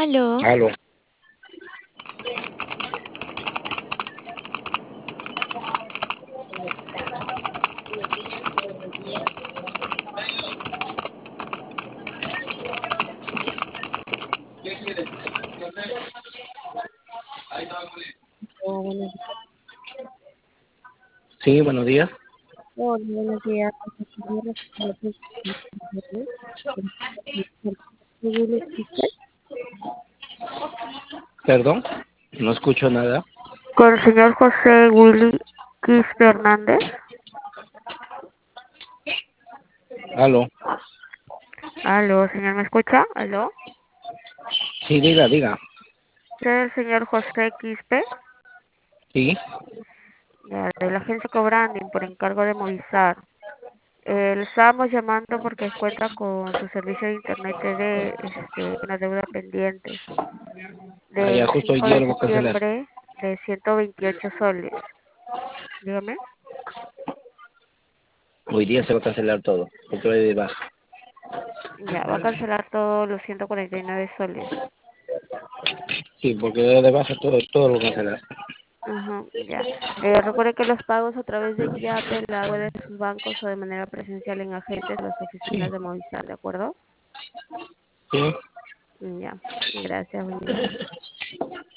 Aló, Aló. Oh, buenos Sí, buenos días. buenos días. Will existe. Perdón, no escucho nada. Con el señor José Willy Quispe Hernández. Aló. Aló, señor, ¿me escucha? Aló. Sí, diga. ¿Es el señor José Quispe? Sí. Ya, de la agencia Cobranding por encargo de Movistar. Le estábamos llamando porque cuenta con su servicio de internet TV, una deuda pendiente Allá del justo hoy 5 día de lo voy a cancelar. septiembre de 128 soles. Dígame. Hoy día se va a cancelar todo, porque voy de baja. Ya, va a cancelar todos los 149 soles. Sí, porque voy de baja todo lo cancelar. Ajá, ya. Recuerde que los pagos a través de Yape la hago de sus bancos o de manera presencial en agentes o las Sí, oficinas de Movistar, ¿de acuerdo? sí. Ya. Gracias, buen día.